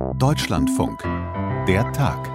Deutschlandfunk. Der Tag.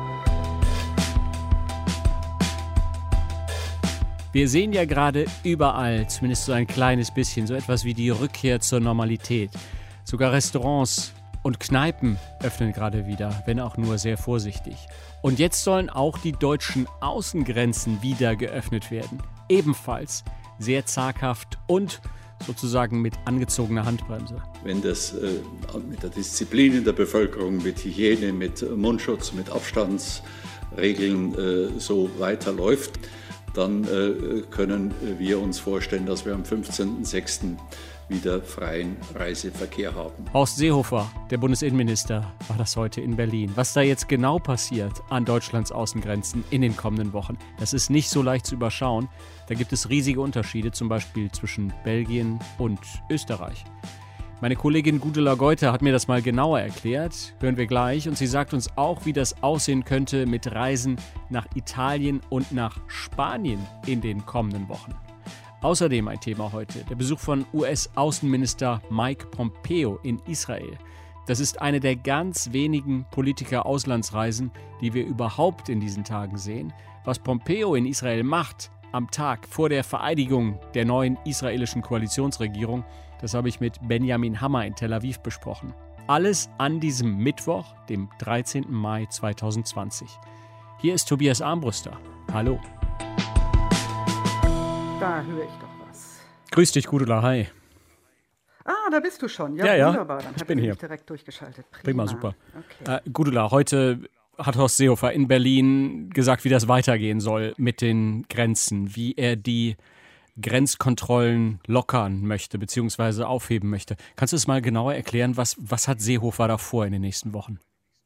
Wir sehen ja gerade überall, zumindest so ein kleines bisschen, so etwas wie die Rückkehr zur Normalität. Sogar Restaurants und Kneipen öffnen gerade wieder, wenn auch nur sehr vorsichtig. Und jetzt sollen auch die deutschen Außengrenzen wieder geöffnet werden. Ebenfalls sehr zaghaft und sozusagen mit angezogener Handbremse. Wenn das mit der Disziplin in der Bevölkerung, mit Hygiene, mit Mundschutz, mit Abstandsregeln so weiterläuft, dann können wir uns vorstellen, dass wir am 15.06. wieder freien Reiseverkehr haben. Horst Seehofer, der Bundesinnenminister, war das heute in Berlin. Was da jetzt genau passiert an Deutschlands Außengrenzen in den kommenden Wochen, das ist nicht so leicht zu überschauen. Da gibt es riesige Unterschiede, zum Beispiel zwischen Belgien und Österreich. Meine Kollegin Gudula Goite hat mir das mal genauer erklärt, hören wir gleich. Und sie sagt uns auch, wie das aussehen könnte mit Reisen nach Italien und nach Spanien in den kommenden Wochen. Außerdem ein Thema heute, der Besuch von US-Außenminister Mike Pompeo in Israel. Das ist eine der ganz wenigen Politiker-Auslandsreisen, die wir überhaupt in diesen Tagen sehen. Was Pompeo in Israel macht, am Tag vor der Vereidigung der neuen israelischen Koalitionsregierung, das habe ich mit Benjamin Hammer in Tel Aviv besprochen. Alles an diesem Mittwoch, dem 13. Mai 2020. Hier ist Tobias Armbruster. Hallo. Da höre ich doch was. Grüß dich, Gudula. Hi. Da bist du schon. Ja, wunderbar. Dann ich bin hier. Direkt durchgeschaltet. Prima, super. Okay. Gudula, heute hat Horst Seehofer in Berlin gesagt, wie das weitergehen soll mit den Grenzen, wie er die Grenzkontrollen lockern möchte bzw. aufheben möchte. Kannst du es mal genauer erklären, was hat Seehofer da vor in den nächsten Wochen?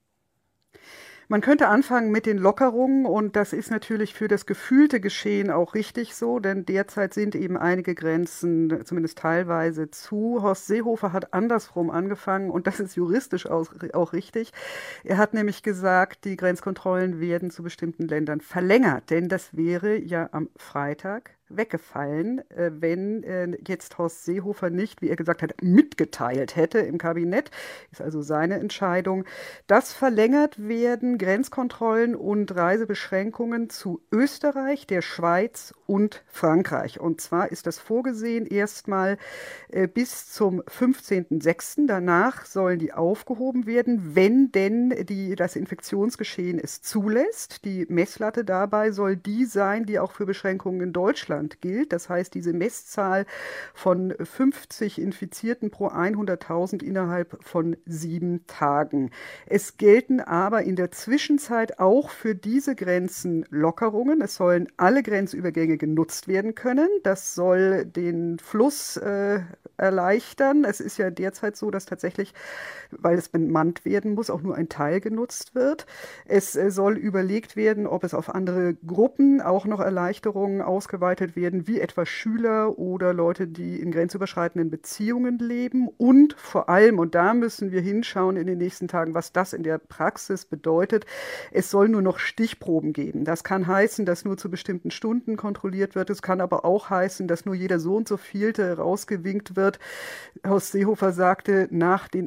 Man könnte anfangen mit den Lockerungen und das ist natürlich für das gefühlte Geschehen auch richtig so, denn derzeit sind eben einige Grenzen zumindest teilweise zu. Horst Seehofer hat andersrum angefangen und das ist juristisch auch richtig. Er hat nämlich gesagt, die Grenzkontrollen werden zu bestimmten Ländern verlängert, denn das wäre ja am Freitag weggefallen, wenn jetzt Horst Seehofer nicht, wie er gesagt hat, mitgeteilt hätte im Kabinett. Ist also seine Entscheidung, dass verlängert werden Grenzkontrollen und Reisebeschränkungen zu Österreich, der Schweiz und Frankreich. Und zwar ist das vorgesehen erstmal bis zum 15.06. Danach sollen die aufgehoben werden, wenn denn das Infektionsgeschehen es zulässt. Die Messlatte dabei soll die sein, die auch für Beschränkungen in Deutschland gilt. Das heißt, diese Messzahl von 50 Infizierten pro 100.000 innerhalb von 7 Tagen. Es gelten aber in der Zwischenzeit auch für diese Grenzen Lockerungen. Es sollen alle Grenzübergänge genutzt werden können. Das soll den Fluss erleichtern. Es ist ja derzeit so, dass tatsächlich, weil es bemannt werden muss, auch nur ein Teil genutzt wird. Es soll überlegt werden, ob es auf andere Gruppen auch noch Erleichterungen ausgeweitet werden, wie etwa Schüler oder Leute, die in grenzüberschreitenden Beziehungen leben. Und vor allem, und da müssen wir hinschauen in den nächsten Tagen, was das in der Praxis bedeutet, es soll nur noch Stichproben geben. Das kann heißen, dass nur zu bestimmten Stunden kontrolliert wird. Es kann aber auch heißen, dass nur jeder so und so vielte rausgewinkt wird. Horst Seehofer sagte, nach den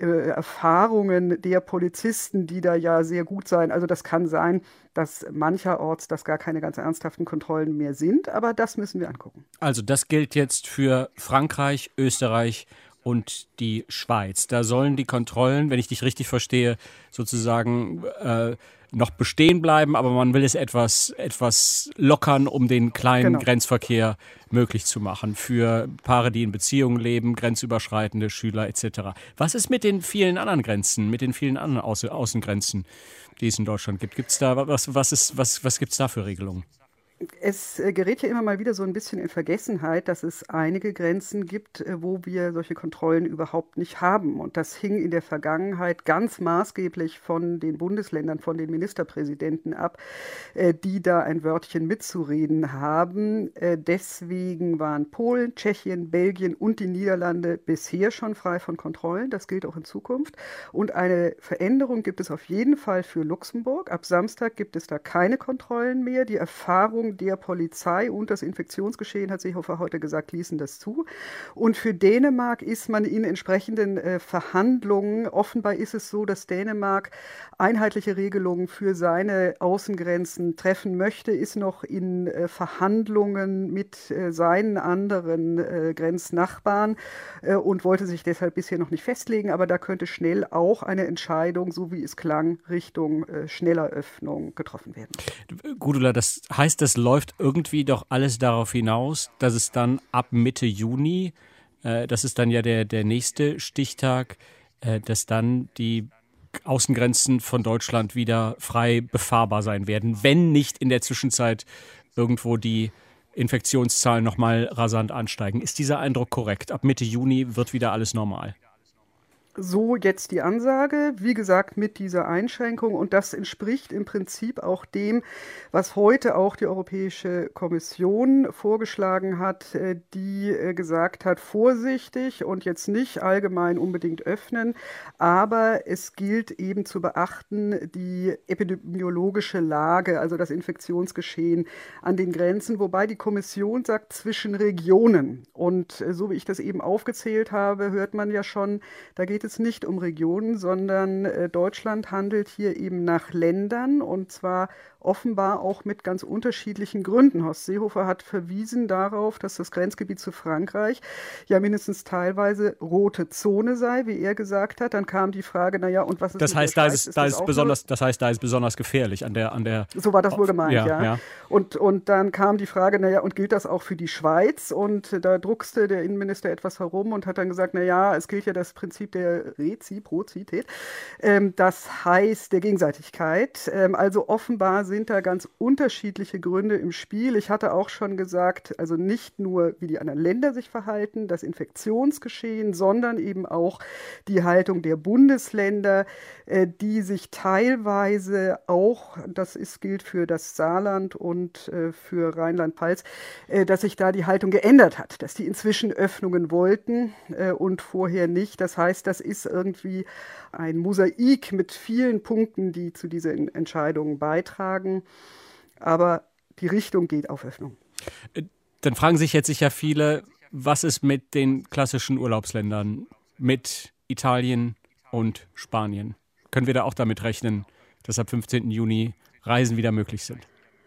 Erfahrungen der Polizisten, die da ja sehr gut seien, also das kann sein, dass mancherorts das gar keine ganz ernsthaften Kontrollen mehr sind, aber das müssen wir angucken. Also das gilt jetzt für Frankreich, Österreich und die Schweiz. Da sollen die Kontrollen, wenn ich dich richtig verstehe, sozusagen noch bestehen bleiben, aber man will es etwas lockern, um den kleinen Grenzverkehr möglich zu machen für Paare, die in Beziehungen leben, grenzüberschreitende Schüler etc. Was ist mit den vielen anderen Grenzen, mit den vielen anderen Außengrenzen, die es in Deutschland gibt? Gibt's da was gibt's da für Regelungen? Es gerät ja immer mal wieder so ein bisschen in Vergessenheit, dass es einige Grenzen gibt, wo wir solche Kontrollen überhaupt nicht haben. Und das hing in der Vergangenheit ganz maßgeblich von den Bundesländern, von den Ministerpräsidenten ab, die da ein Wörtchen mitzureden haben. Deswegen waren Polen, Tschechien, Belgien und die Niederlande bisher schon frei von Kontrollen. Das gilt auch in Zukunft. Und eine Veränderung gibt es auf jeden Fall für Luxemburg. Ab Samstag gibt es da keine Kontrollen mehr. Die Erfahrung Führung der Polizei und das Infektionsgeschehen, hat Seehofer heute gesagt, ließen das zu. Und für Dänemark ist man in entsprechenden Verhandlungen, offenbar ist es so, dass Dänemark einheitliche Regelungen für seine Außengrenzen treffen möchte, ist noch in Verhandlungen mit seinen anderen Grenznachbarn und wollte sich deshalb bisher noch nicht festlegen, aber da könnte schnell auch eine Entscheidung, so wie es klang, Richtung schneller Öffnung getroffen werden. Gudula, das heißt, das läuft irgendwie doch alles darauf hinaus, dass es dann ab Mitte Juni, das ist dann ja der nächste Stichtag, dass dann die Außengrenzen von Deutschland wieder frei befahrbar sein werden, wenn nicht in der Zwischenzeit irgendwo die Infektionszahlen nochmal rasant ansteigen. Ist dieser Eindruck korrekt? Ab Mitte Juni wird wieder alles normal? So jetzt die Ansage, wie gesagt, mit dieser Einschränkung. Und das entspricht im Prinzip auch dem, was heute auch die Europäische Kommission vorgeschlagen hat, die gesagt hat, vorsichtig und jetzt nicht allgemein unbedingt öffnen. Aber es gilt eben zu beachten, die epidemiologische Lage, also das Infektionsgeschehen an den Grenzen. Wobei die Kommission sagt, zwischen Regionen. Und so wie ich das eben aufgezählt habe, hört man ja schon, da geht es nicht um Regionen, sondern Deutschland handelt hier eben nach Ländern und zwar offenbar auch mit ganz unterschiedlichen Gründen. Horst Seehofer hat verwiesen darauf, dass das Grenzgebiet zu Frankreich ja mindestens teilweise rote Zone sei, wie er gesagt hat. Dann kam die Frage, naja, und was ist das heißt, mit der Schweiz? Das heißt, da ist besonders gefährlich an der. So war das wohl gemeint, ja. Ja. Und dann kam die Frage, naja, und gilt das auch für die Schweiz? Und da druckste der Innenminister etwas herum und hat dann gesagt, naja, es gilt ja das Prinzip der Reziprozität. Das heißt der Gegenseitigkeit. Also offenbar sind da ganz unterschiedliche Gründe im Spiel. Ich hatte auch schon gesagt, also nicht nur, wie die anderen Länder sich verhalten, das Infektionsgeschehen, sondern eben auch die Haltung der Bundesländer, die sich teilweise auch, gilt für das Saarland und für Rheinland-Pfalz, dass sich da die Haltung geändert hat, dass die inzwischen Öffnungen wollten und vorher nicht. Das heißt, das ist irgendwie ein Mosaik mit vielen Punkten, die zu diesen Entscheidungen beitragen. Aber die Richtung geht auf Öffnung. Dann fragen sich jetzt sicher viele, was ist mit den klassischen Urlaubsländern, mit Italien und Spanien? Können wir da auch damit rechnen, dass ab 15. Juni Reisen wieder möglich sind?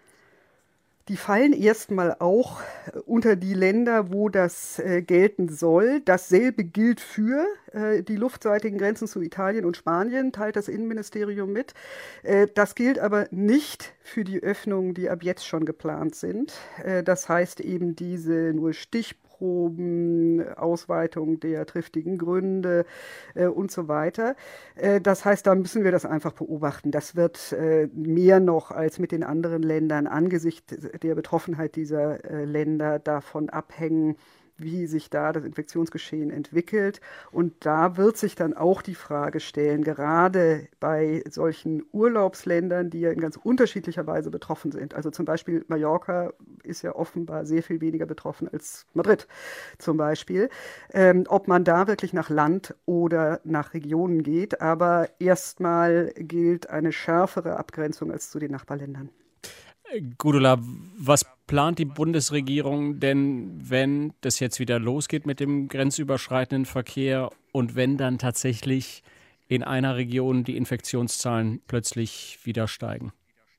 Die fallen erstmal auch unter die Länder, wo das gelten soll. Dasselbe gilt für die luftseitigen Grenzen zu Italien und Spanien, teilt das Innenministerium mit. Das gilt aber nicht für die Öffnungen, die ab jetzt schon geplant sind. Das heißt eben diese nur Stichproben, Ausweitung der triftigen Gründe und so weiter. Das heißt, da müssen wir das einfach beobachten. Das wird mehr noch als mit den anderen Ländern angesichts der Betroffenheit dieser Länder davon abhängen, wie sich da das Infektionsgeschehen entwickelt. Und da wird sich dann auch die Frage stellen, gerade bei solchen Urlaubsländern, die ja in ganz unterschiedlicher Weise betroffen sind. Also zum Beispiel Mallorca ist ja offenbar sehr viel weniger betroffen als Madrid zum Beispiel. Ob man da wirklich nach Land oder nach Regionen geht. Aber erstmal gilt eine schärfere Abgrenzung als zu den Nachbarländern. Gudula, was plant die Bundesregierung denn, wenn das jetzt wieder losgeht mit dem grenzüberschreitenden Verkehr und wenn dann tatsächlich in einer Region die Infektionszahlen plötzlich wieder steigen?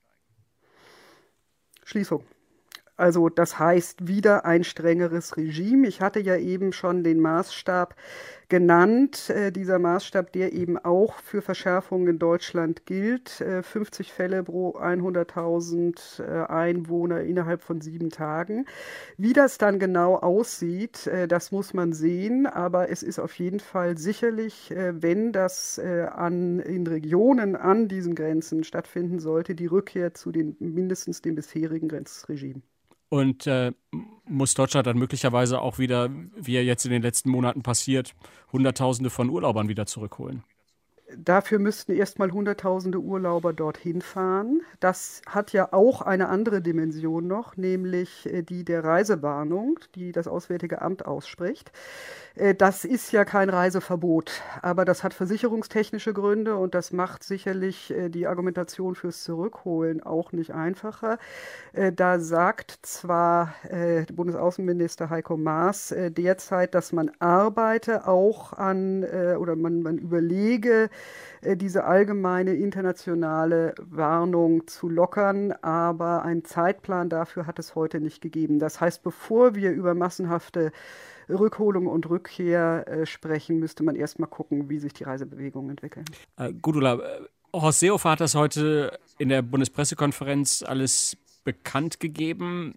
Schließung. Also das heißt wieder ein strengeres Regime. Ich hatte ja eben schon den Maßstab genannt, dieser Maßstab, der eben auch für Verschärfungen in Deutschland gilt. 50 Fälle pro 100.000 Einwohner innerhalb von 7 Tagen. Wie das dann genau aussieht, das muss man sehen. Aber es ist auf jeden Fall sicherlich, wenn das in Regionen an diesen Grenzen stattfinden sollte, die Rückkehr zu mindestens dem bisherigen Grenzregime. Und muss Deutschland dann möglicherweise auch wieder, wie ja jetzt in den letzten Monaten passiert, Hunderttausende von Urlaubern wieder zurückholen? Dafür müssten erstmal Hunderttausende Urlauber dorthin fahren. Das hat ja auch eine andere Dimension noch, nämlich die der Reisewarnung, die das Auswärtige Amt ausspricht. Das ist ja kein Reiseverbot, aber das hat versicherungstechnische Gründe und das macht sicherlich die Argumentation fürs Zurückholen auch nicht einfacher. Da sagt zwar Bundesaußenminister Heiko Maas derzeit, dass man arbeite auch an oder man überlege, diese allgemeine internationale Warnung zu lockern, aber einen Zeitplan dafür hat es heute nicht gegeben. Das heißt, bevor wir über massenhafte Rückholung und Rückkehr sprechen, müsste man erstmal gucken, wie sich die Reisebewegungen entwickeln. Gudula, Horst Seehofer hat das heute in der Bundespressekonferenz alles bekannt gegeben.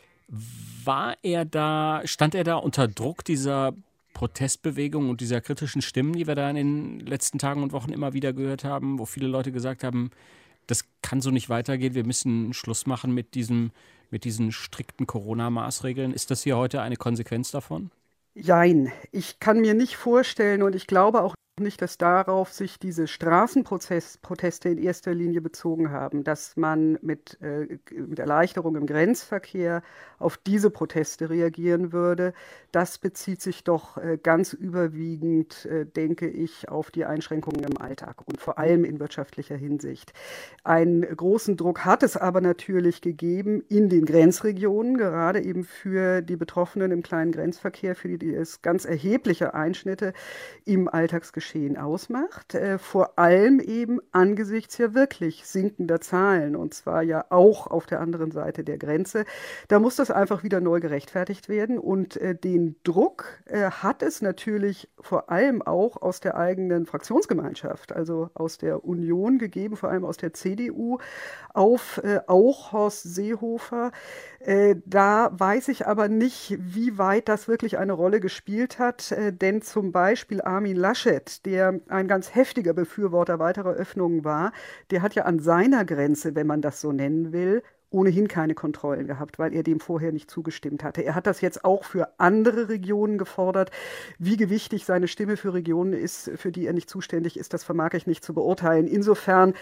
Stand er da unter Druck dieser Protestbewegung und dieser kritischen Stimmen, die wir da in den letzten Tagen und Wochen immer wieder gehört haben, wo viele Leute gesagt haben, das kann so nicht weitergehen, wir müssen Schluss machen mit diesen strikten Corona-Maßregeln. Ist das hier heute eine Konsequenz davon? Jein, ich kann mir nicht vorstellen und ich glaube auch nicht, dass darauf sich diese Straßenproteste in erster Linie bezogen haben, dass man mit Erleichterung im Grenzverkehr auf diese Proteste reagieren würde. Das bezieht sich doch ganz überwiegend, denke ich, auf die Einschränkungen im Alltag und vor allem in wirtschaftlicher Hinsicht. Einen großen Druck hat es aber natürlich gegeben in den Grenzregionen, gerade eben für die Betroffenen im kleinen Grenzverkehr, für die es ganz erhebliche Einschnitte im Alltagsgeschehen ausmacht, vor allem eben angesichts ja wirklich sinkender Zahlen und zwar ja auch auf der anderen Seite der Grenze. Da muss das einfach wieder neu gerechtfertigt werden und den Druck hat es natürlich vor allem auch aus der eigenen Fraktionsgemeinschaft, also aus der Union gegeben, vor allem aus der CDU, auf auch Horst Seehofer. Da weiß ich aber nicht, wie weit das wirklich eine Rolle gespielt hat, denn zum Beispiel Armin Laschet, der ein ganz heftiger Befürworter weiterer Öffnungen war, der hat ja an seiner Grenze, wenn man das so nennen will, ohnehin keine Kontrollen gehabt, weil er dem vorher nicht zugestimmt hatte. Er hat das jetzt auch für andere Regionen gefordert. Wie gewichtig seine Stimme für Regionen ist, für die er nicht zuständig ist, das vermag ich nicht zu beurteilen. Insofern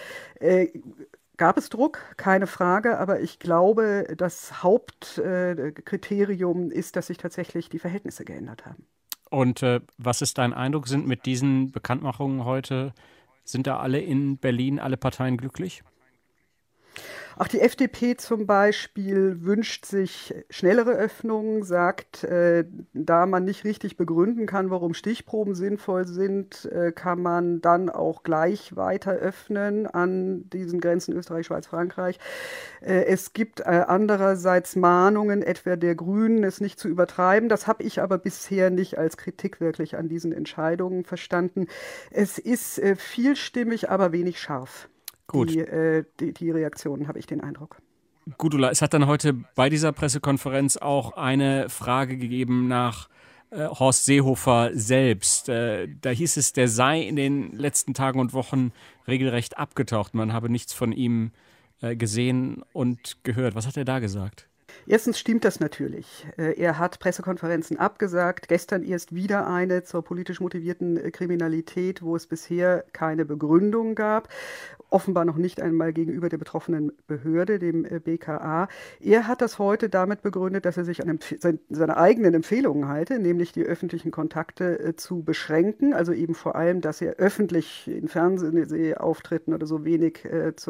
gab es Druck, keine Frage, aber ich glaube, das Hauptkriterium ist, dass sich tatsächlich die Verhältnisse geändert haben. Und was ist dein Eindruck? Sind mit diesen Bekanntmachungen heute, sind da alle in Berlin, alle Parteien glücklich? Auch die FDP zum Beispiel wünscht sich schnellere Öffnungen, sagt, da man nicht richtig begründen kann, warum Stichproben sinnvoll sind, kann man dann auch gleich weiter öffnen an diesen Grenzen Österreich, Schweiz, Frankreich. Es gibt andererseits Mahnungen, etwa der Grünen, es nicht zu übertreiben. Das habe ich aber bisher nicht als Kritik wirklich an diesen Entscheidungen verstanden. Es ist vielstimmig, aber wenig scharf. Gut. Die Reaktionen, habe ich den Eindruck. Gudula, es hat dann heute bei dieser Pressekonferenz auch eine Frage gegeben nach Horst Seehofer selbst. Da hieß es, der sei in den letzten Tagen und Wochen regelrecht abgetaucht. Man habe nichts von ihm gesehen und gehört. Was hat er da gesagt? Erstens stimmt das natürlich. Er hat Pressekonferenzen abgesagt, gestern erst wieder eine zur politisch motivierten Kriminalität, wo es bisher keine Begründung gab, offenbar noch nicht einmal gegenüber der betroffenen Behörde, dem BKA. Er hat das heute damit begründet, dass er sich an seine eigenen Empfehlungen halte, nämlich die öffentlichen Kontakte zu beschränken, also eben vor allem, dass er öffentlich in Fernsehauftritten oder so wenig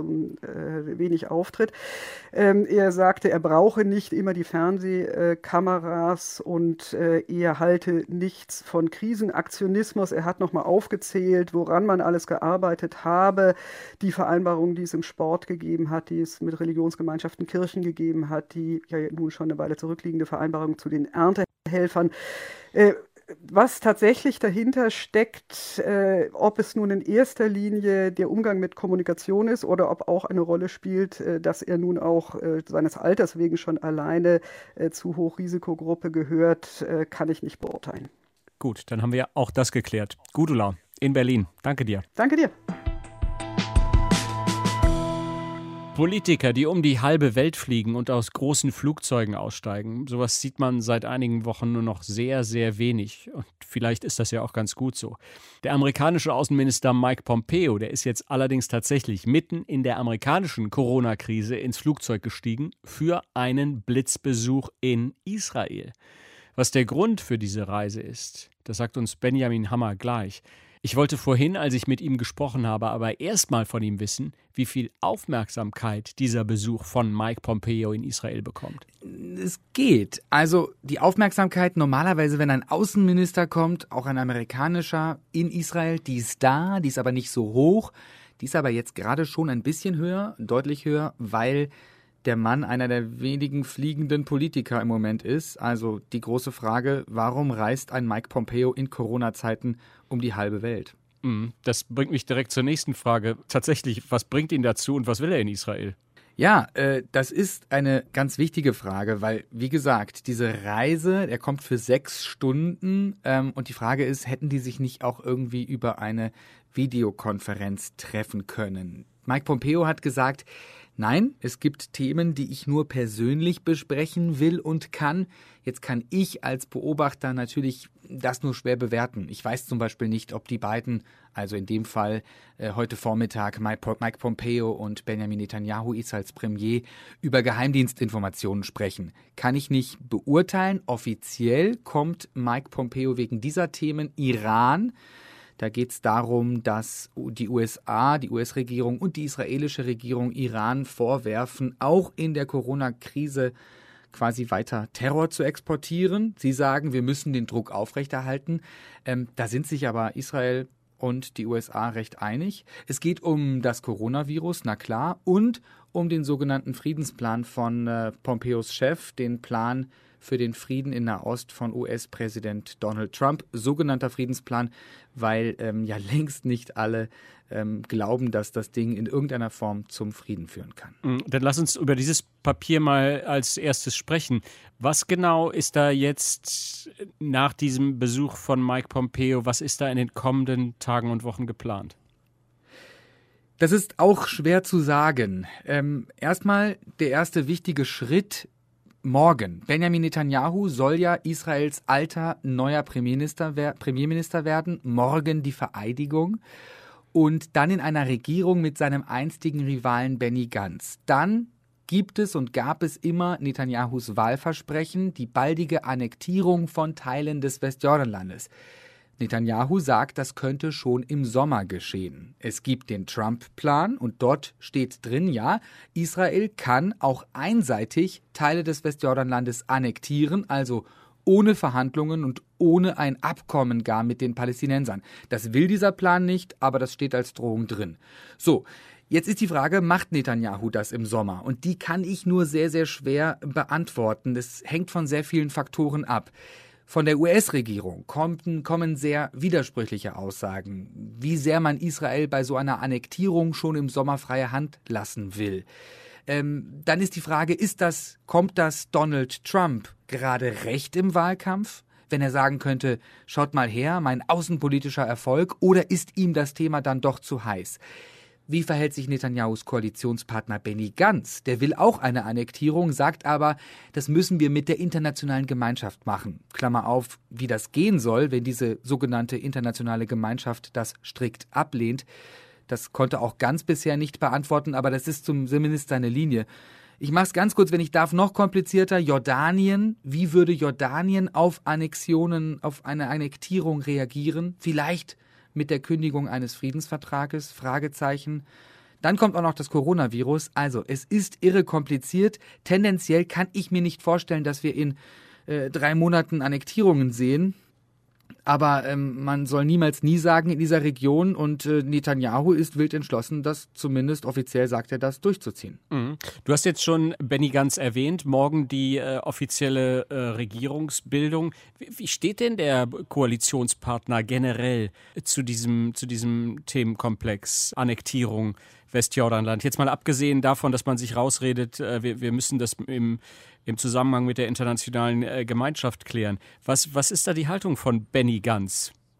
auftritt. Er sagte, er brauche nicht immer die Fernsehkameras und er halte nichts von Krisenaktionismus. Er hat nochmal aufgezählt, woran man alles gearbeitet habe, die Vereinbarungen, die es im Sport gegeben hat, die es mit Religionsgemeinschaften, Kirchen gegeben hat, die ja nun schon eine Weile zurückliegende Vereinbarung zu den Erntehelfern. Was tatsächlich dahinter steckt, ob es nun in erster Linie der Umgang mit Kommunikation ist oder ob auch eine Rolle spielt, dass er nun auch seines Alters wegen schon alleine zu Hochrisikogruppe gehört, kann ich nicht beurteilen. Gut, dann haben wir auch das geklärt. Gudula in Berlin. Danke dir. Danke dir. Politiker, die um die halbe Welt fliegen und aus großen Flugzeugen aussteigen, sowas sieht man seit einigen Wochen nur noch sehr, sehr wenig. Und vielleicht ist das ja auch ganz gut so. Der amerikanische Außenminister Mike Pompeo, der ist jetzt allerdings tatsächlich mitten in der amerikanischen Corona-Krise ins Flugzeug gestiegen für einen Blitzbesuch in Israel. Was der Grund für diese Reise ist, das sagt uns Benjamin Hammer gleich. Ich wollte vorhin, als ich mit ihm gesprochen habe, aber erstmal von ihm wissen, wie viel Aufmerksamkeit dieser Besuch von Mike Pompeo in Israel bekommt. Es geht. Also die Aufmerksamkeit normalerweise, wenn ein Außenminister kommt, auch ein amerikanischer, in Israel, die ist da, die ist aber nicht so hoch. Die ist aber jetzt gerade schon ein bisschen höher, deutlich höher, weil der Mann einer der wenigen fliegenden Politiker im Moment ist. Also die große Frage, warum reist ein Mike Pompeo in Corona-Zeiten um die halbe Welt? Das bringt mich direkt zur nächsten Frage. Tatsächlich, was bringt ihn dazu und was will er in Israel? Ja, das ist eine ganz wichtige Frage, weil, wie gesagt, diese Reise, er kommt für 6 Stunden und die Frage ist, hätten die sich nicht auch irgendwie über eine Videokonferenz treffen können? Mike Pompeo hat gesagt, nein, es gibt Themen, die ich nur persönlich besprechen will und kann. Jetzt kann ich als Beobachter natürlich das nur schwer bewerten. Ich weiß zum Beispiel nicht, ob die beiden, also in dem Fall heute Vormittag Mike Pompeo und Benjamin Netanyahu, Israels Premier, über Geheimdienstinformationen sprechen. Kann ich nicht beurteilen. Offiziell kommt Mike Pompeo wegen dieser Themen Iran. Da geht es darum, dass die USA, die US-Regierung und die israelische Regierung Iran vorwerfen, auch in der Corona-Krise quasi weiter Terror zu exportieren. Sie sagen, wir müssen den Druck aufrechterhalten. Da sind sich aber Israel und die USA recht einig. Es geht um das Coronavirus, na klar, und um den sogenannten Friedensplan von Pompeos Chef, den Plan für den Frieden in Nahost von US-Präsident Donald Trump. Sogenannter Friedensplan, weil ja längst nicht alle glauben, dass das Ding in irgendeiner Form zum Frieden führen kann. Dann lass uns über dieses Papier mal als erstes sprechen. Was genau ist da jetzt nach diesem Besuch von Mike Pompeo, was ist da in den kommenden Tagen und Wochen geplant? Das ist auch schwer zu sagen. Erstmal der erste wichtige Schritt morgen. Benjamin Netanyahu soll ja Israels alter neuer Premierminister werden. Morgen die Vereidigung. Und dann in einer Regierung mit seinem einstigen Rivalen Benny Gantz. Dann gibt es und gab es immer Netanyahus Wahlversprechen, die baldige Annektierung von Teilen des Westjordanlandes. Netanyahu sagt, das könnte schon im Sommer geschehen. Es gibt den Trump-Plan und dort steht drin, ja, Israel kann auch einseitig Teile des Westjordanlandes annektieren, also ohne Verhandlungen und ohne ein Abkommen gar mit den Palästinensern. Das will dieser Plan nicht, aber das steht als Drohung drin. So, jetzt ist die Frage, macht Netanyahu das im Sommer? Und die kann ich nur sehr, sehr schwer beantworten. Das hängt von sehr vielen Faktoren ab. Von der US-Regierung kommen sehr widersprüchliche Aussagen, wie sehr man Israel bei so einer Annektierung schon im Sommer freie Hand lassen will. Dann ist die Frage, kommt das Donald Trump gerade recht im Wahlkampf, wenn er sagen könnte, schaut mal her, mein außenpolitischer Erfolg, oder ist ihm das Thema dann doch zu heiß? Wie verhält sich Netanyahus Koalitionspartner Benny Gantz? Der will auch eine Annektierung, sagt aber, das müssen wir mit der internationalen Gemeinschaft machen. Klammer auf, wie das gehen soll, wenn diese sogenannte internationale Gemeinschaft das strikt ablehnt. Das konnte auch Gantz bisher nicht beantworten, aber das ist zumindest seine Linie. Ich mache es ganz kurz, wenn ich darf, noch komplizierter. Jordanien, wie würde Jordanien auf Annexionen, auf eine Annektierung reagieren? Vielleicht mit der Kündigung eines Friedensvertrages? Fragezeichen. Dann kommt auch noch das Coronavirus. Also, es ist irre kompliziert. Tendenziell kann ich mir nicht vorstellen, dass wir in 3 Monaten Annektierungen sehen. Aber man soll niemals nie sagen in dieser Region, und Netanyahu ist wild entschlossen, das zumindest offiziell sagt er das, durchzuziehen. Mhm. Du hast jetzt schon Benny Gantz erwähnt, morgen die offizielle Regierungsbildung. Wie steht denn der Koalitionspartner generell zu diesem Themenkomplex Annektierung Westjordanland? Jetzt mal abgesehen davon, dass man sich rausredet, wir müssen das im Zusammenhang mit der internationalen Gemeinschaft klären. Was ist da die Haltung von Benny Gantz?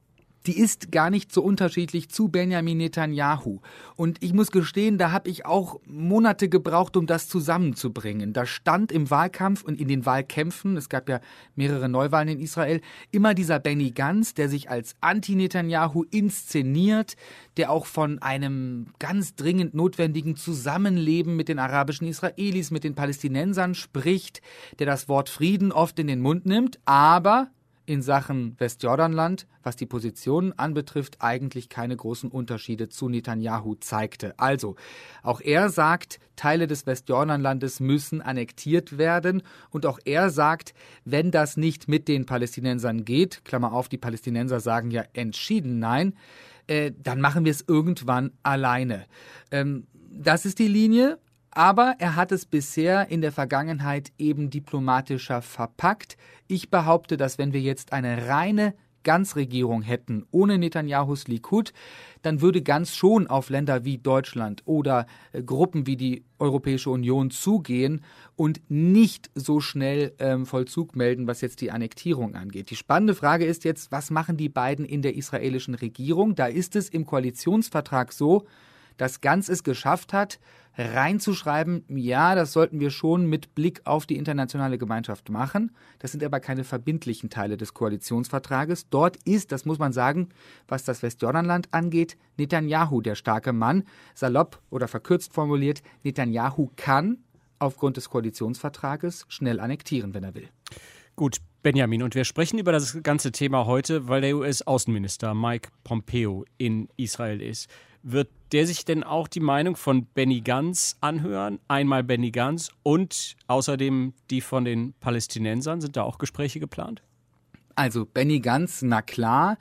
die ist gar nicht so unterschiedlich zu Benjamin Netanyahu. Und ich muss gestehen, da habe ich auch Monate gebraucht, um das zusammenzubringen. Da stand im Wahlkampf und in den Wahlkämpfen, es gab ja mehrere Neuwahlen in Israel, immer dieser Benny Gantz, der sich als Anti-Netanyahu inszeniert, der auch von einem ganz dringend notwendigen Zusammenleben mit den arabischen Israelis, mit den Palästinensern spricht, der das Wort Frieden oft in den Mund nimmt, aber in Sachen Westjordanland, was die Positionen anbetrifft, eigentlich keine großen Unterschiede zu Netanyahu zeigte. Also, auch er sagt, Teile des Westjordanlandes müssen annektiert werden. Und auch er sagt, wenn das nicht mit den Palästinensern geht, Klammer auf, die Palästinenser sagen ja entschieden nein, dann machen wir es irgendwann alleine. Das ist die Linie. Aber er hat es bisher in der Vergangenheit eben diplomatischer verpackt. Ich behaupte, dass wenn wir jetzt eine reine Ganzregierung hätten, ohne Netanyahus Likud, dann würde Gantz schon auf Länder wie Deutschland oder Gruppen wie die Europäische Union zugehen und nicht so schnell Vollzug melden, was jetzt die Annektierung angeht. Die spannende Frage ist jetzt, was machen die beiden in der israelischen Regierung? Da ist es im Koalitionsvertrag so, dass Gantz es geschafft hat, reinzuschreiben, ja, das sollten wir schon mit Blick auf die internationale Gemeinschaft machen. Das sind aber keine verbindlichen Teile des Koalitionsvertrages. Dort ist, das muss man sagen, was das Westjordanland angeht, Netanyahu der starke Mann. Salopp oder verkürzt formuliert, Netanyahu kann aufgrund des Koalitionsvertrages schnell annektieren, wenn er will. Gut, Benjamin, und wir sprechen über das ganze Thema heute, weil der US-Außenminister Mike Pompeo in Israel ist. Wird der sich denn auch die Meinung von Benny Gantz anhören? Einmal Benny Gantz und außerdem die von den Palästinensern. Sind da auch Gespräche geplant? Also Benny Gantz, na klar,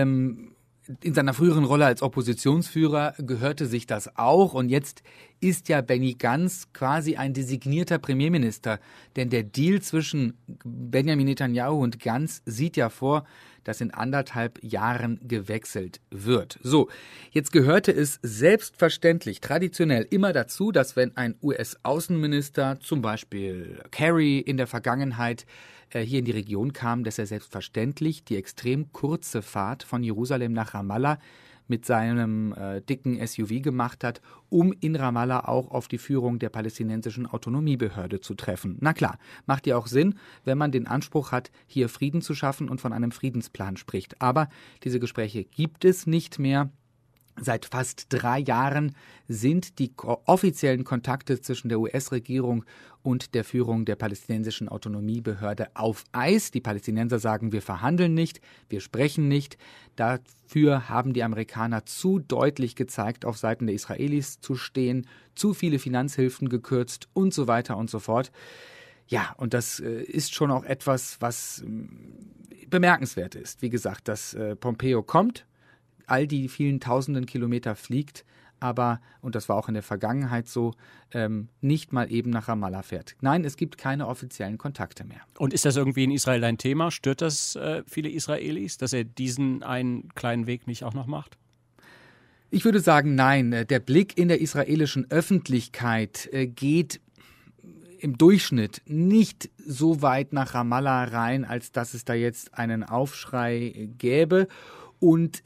in seiner früheren Rolle als Oppositionsführer gehörte sich das auch. Und jetzt ist ja Benny Gantz quasi ein designierter Premierminister. Denn der Deal zwischen Benjamin Netanyahu und Gantz sieht ja vor, dass in 1,5 Jahren gewechselt wird. So, jetzt gehörte es selbstverständlich, traditionell immer dazu, dass wenn ein US-Außenminister, zum Beispiel Kerry in der Vergangenheit, hier in die Region kam, dass er selbstverständlich die extrem kurze Fahrt von Jerusalem nach Ramallah mit seinem dicken SUV gemacht hat, um in Ramallah auch auf die Führung der palästinensischen Autonomiebehörde zu treffen. Na klar, macht ja auch Sinn, wenn man den Anspruch hat, hier Frieden zu schaffen und von einem Friedensplan spricht. Aber diese Gespräche gibt es nicht mehr. Seit fast 3 Jahren sind die offiziellen Kontakte zwischen der US-Regierung und der Führung der palästinensischen Autonomiebehörde auf Eis. Die Palästinenser sagen, wir verhandeln nicht, wir sprechen nicht. Dafür haben die Amerikaner zu deutlich gezeigt, auf Seiten der Israelis zu stehen, zu viele Finanzhilfen gekürzt und so weiter und so fort. Ja, und das ist schon auch etwas, was bemerkenswert ist. Wie gesagt, dass Pompeo kommt, all die vielen tausenden Kilometer fliegt, aber, und das war auch in der Vergangenheit so, nicht mal eben nach Ramallah fährt. Nein, es gibt keine offiziellen Kontakte mehr. Und ist das irgendwie in Israel ein Thema? Stört das viele Israelis, dass er diesen einen kleinen Weg nicht auch noch macht? Ich würde sagen, nein. Der Blick in der israelischen Öffentlichkeit geht im Durchschnitt nicht so weit nach Ramallah rein, als dass es da jetzt einen Aufschrei gäbe. Und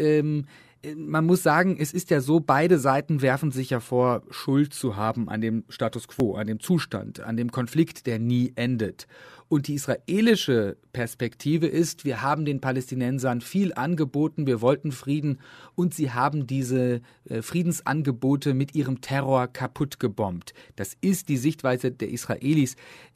man muss sagen, es ist ja so, beide Seiten werfen sich ja vor, Schuld zu haben an dem Status quo, an dem Zustand, an dem Konflikt, der nie endet. Und die israelische Perspektive ist, wir haben den Palästinensern viel angeboten, wir wollten Frieden und sie haben diese Friedensangebote mit ihrem Terror kaputt gebombt. Das ist die Sichtweise der Israelis.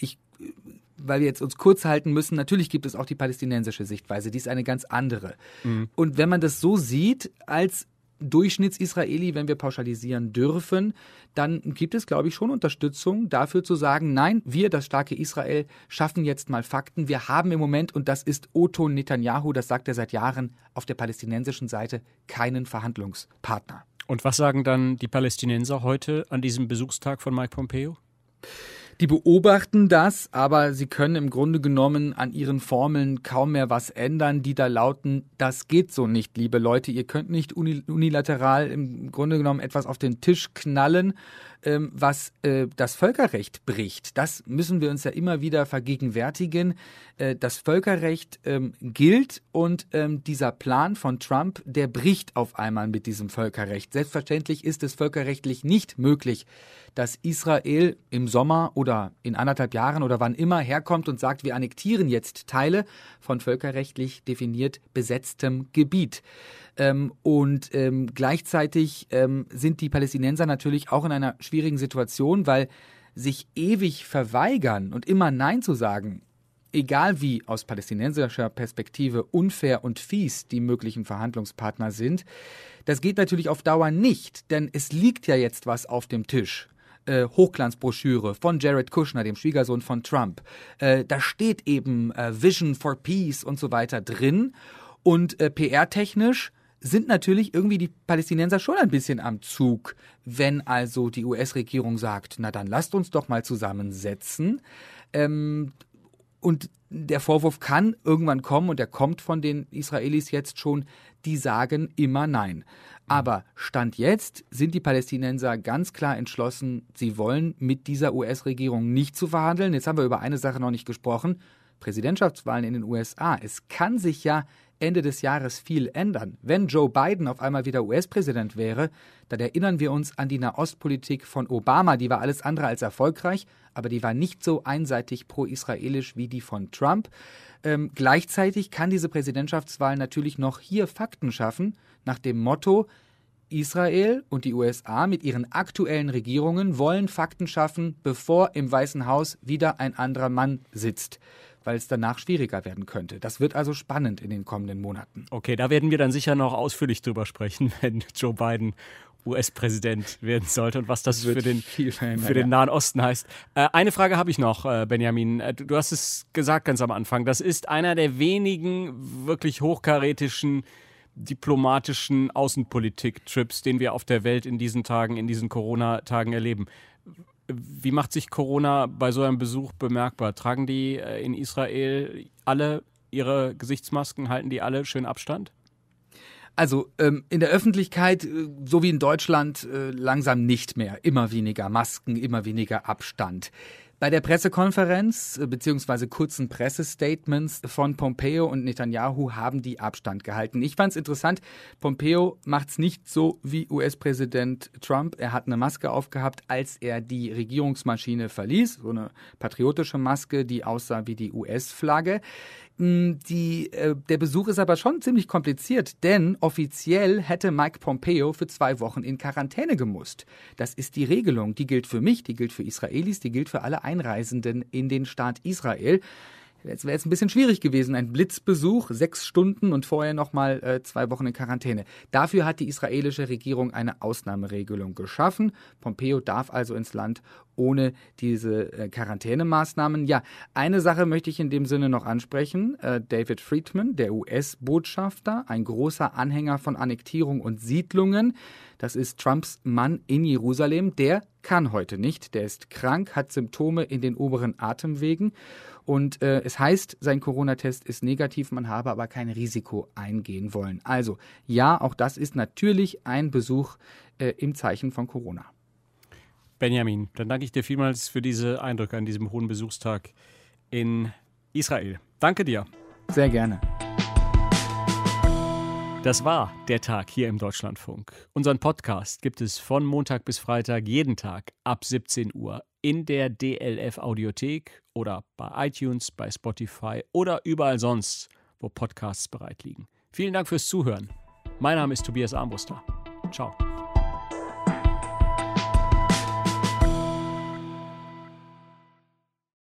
Weil wir jetzt uns kurz halten müssen, natürlich gibt es auch die palästinensische Sichtweise, die ist eine ganz andere. Mhm. Und wenn man das so sieht, als Durchschnittsisraeli, wenn wir pauschalisieren dürfen, dann gibt es, glaube ich, schon Unterstützung dafür zu sagen, nein, wir, das starke Israel, schaffen jetzt mal Fakten. Wir haben im Moment, und das ist O-Ton Netanyahu, das sagt er seit Jahren, auf der palästinensischen Seite keinen Verhandlungspartner. Und was sagen dann die Palästinenser heute an diesem Besuchstag von Mike Pompeo? Die beobachten das, aber sie können im Grunde genommen an ihren Formeln kaum mehr was ändern, die da lauten, das geht so nicht, liebe Leute. Ihr könnt nicht unilateral im Grunde genommen etwas auf den Tisch knallen, was das Völkerrecht bricht. Das müssen wir uns ja immer wieder vergegenwärtigen. Das Völkerrecht gilt und dieser Plan von Trump, der bricht auf einmal mit diesem Völkerrecht. Selbstverständlich ist es völkerrechtlich nicht möglich, dass Israel im Sommer oder in 1,5 Jahren oder wann immer herkommt und sagt, wir annektieren jetzt Teile von völkerrechtlich definiert besetztem Gebiet. Gleichzeitig sind die Palästinenser natürlich auch in einer schwierigen Situation, weil sich ewig verweigern und immer Nein zu sagen, egal wie aus palästinensischer Perspektive unfair und fies die möglichen Verhandlungspartner sind, das geht natürlich auf Dauer nicht, denn es liegt ja jetzt was auf dem Tisch. Hochglanzbroschüre von Jared Kushner, dem Schwiegersohn von Trump. Da steht eben Vision for Peace und so weiter drin. Und PR-technisch sind natürlich irgendwie die Palästinenser schon ein bisschen am Zug, wenn also die US-Regierung sagt, na dann lasst uns doch mal zusammensetzen. Und der Vorwurf kann irgendwann kommen, und der kommt von den Israelis jetzt schon, die sagen immer Nein. Aber Stand jetzt sind die Palästinenser ganz klar entschlossen, sie wollen mit dieser US-Regierung nicht zu verhandeln. Jetzt haben wir über eine Sache noch nicht gesprochen, Präsidentschaftswahlen in den USA. Es kann sich ja Ende des Jahres viel ändern. Wenn Joe Biden auf einmal wieder US-Präsident wäre, dann erinnern wir uns an die Nahostpolitik von Obama. Die war alles andere als erfolgreich, aber die war nicht so einseitig pro-israelisch wie die von Trump. Gleichzeitig kann diese Präsidentschaftswahl natürlich noch hier Fakten schaffen, nach dem Motto, Israel und die USA mit ihren aktuellen Regierungen wollen Fakten schaffen, bevor im Weißen Haus wieder ein anderer Mann sitzt, weil es danach schwieriger werden könnte. Das wird also spannend in den kommenden Monaten. Okay, da werden wir dann sicher noch ausführlich drüber sprechen, wenn Joe Biden US-Präsident werden sollte und was das für den Nahen Osten heißt. Eine Frage habe ich noch, Benjamin. Du hast es gesagt ganz am Anfang. Das ist einer der wenigen wirklich hochkarätischen diplomatischen Außenpolitik-Trips, den wir auf der Welt in diesen Tagen, in diesen Corona-Tagen erleben. Wie macht sich Corona bei so einem Besuch bemerkbar? Tragen die in Israel alle ihre Gesichtsmasken? Halten die alle schön Abstand? Also in der Öffentlichkeit, so wie in Deutschland, langsam nicht mehr. Immer weniger Masken, immer weniger Abstand. Bei der Pressekonferenz bzw. kurzen Pressestatements von Pompeo und Netanyahu haben die Abstand gehalten. Ich fand es interessant, Pompeo macht es nicht so wie US-Präsident Trump. Er hat eine Maske aufgehabt, als er die Regierungsmaschine verließ, so eine patriotische Maske, die aussah wie die US-Flagge. Der Besuch ist aber schon ziemlich kompliziert, denn offiziell hätte Mike Pompeo für 2 Wochen in Quarantäne gemusst. Das ist die Regelung. Die gilt für mich, die gilt für Israelis, die gilt für alle Einreisenden in den Staat Israel. Es wäre jetzt ein bisschen schwierig gewesen, ein Blitzbesuch, 6 Stunden und vorher nochmal 2 Wochen in Quarantäne. Dafür hat die israelische Regierung eine Ausnahmeregelung geschaffen. Pompeo darf also ins Land ohne diese Quarantänemaßnahmen. Ja, eine Sache möchte ich in dem Sinne noch ansprechen. David Friedman, der US-Botschafter, ein großer Anhänger von Annektierung und Siedlungen. Das ist Trumps Mann in Jerusalem. Der kann heute nicht. Der ist krank, hat Symptome in den oberen Atemwegen. Und es heißt, sein Corona-Test ist negativ, man habe aber kein Risiko eingehen wollen. Also ja, auch das ist natürlich ein Besuch im Zeichen von Corona. Benjamin, dann danke ich dir vielmals für diese Eindrücke an diesem hohen Besuchstag in Israel. Danke dir. Sehr gerne. Das war der Tag hier im Deutschlandfunk. Unseren Podcast gibt es von Montag bis Freitag jeden Tag ab 17 Uhr in der DLF Audiothek oder bei iTunes, bei Spotify oder überall sonst, wo Podcasts bereit liegen. Vielen Dank fürs Zuhören. Mein Name ist Tobias Armbruster. Ciao.